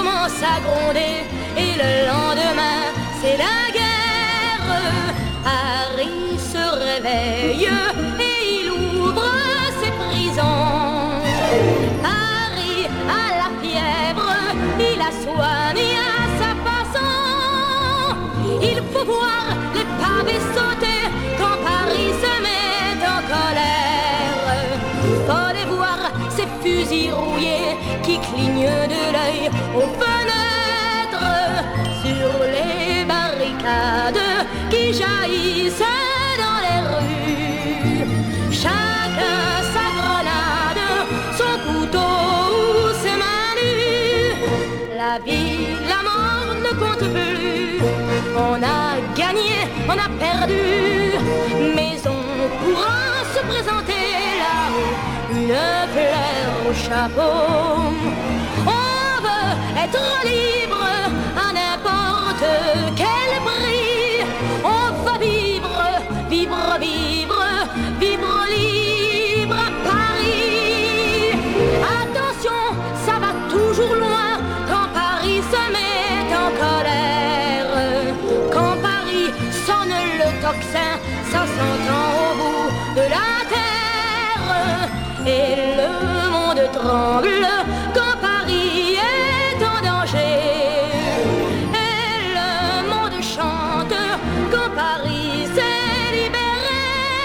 commence à gronder et le lendemain c'est la guerre. Paris se réveille et il ouvre ses prisons. Paris a la fièvre, il la soigne à sa façon. Il faut voir les pavés sauter quand Paris se met en colère. Faut les voir ces fusils rouillés qui clignent de l'œil aux fenêtres, sur les barricades qui jaillissent dans les rues. Chacun sa grenade, son couteau ou ses mains nues. La vie, la mort ne compte plus. On a gagné, on a perdu, mais on pourra se présenter là-haut, une fleur au chapeau. On veut être libre à n'importe quel prix. On va vivre, vivre, vivre, vivre libre à Paris. Attention, ça va toujours loin quand Paris se met en colère. Quand Paris sonne le tocsin, ça s'entend au bout de la terre. Et le monde tremble quand Paris est en danger. Et le monde chante quand Paris s'est libéré.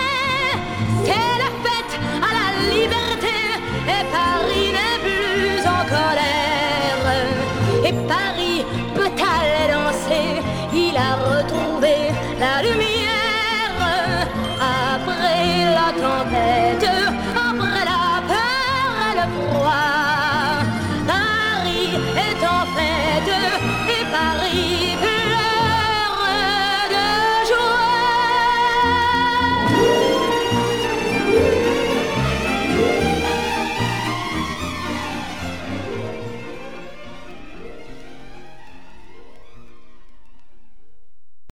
C'est la fête à la liberté et Paris n'est plus en colère. Et Paris peut aller danser, il a retrouvé la lumière. Après la tempête, après la peur et le froid, Paris est en fête et Paris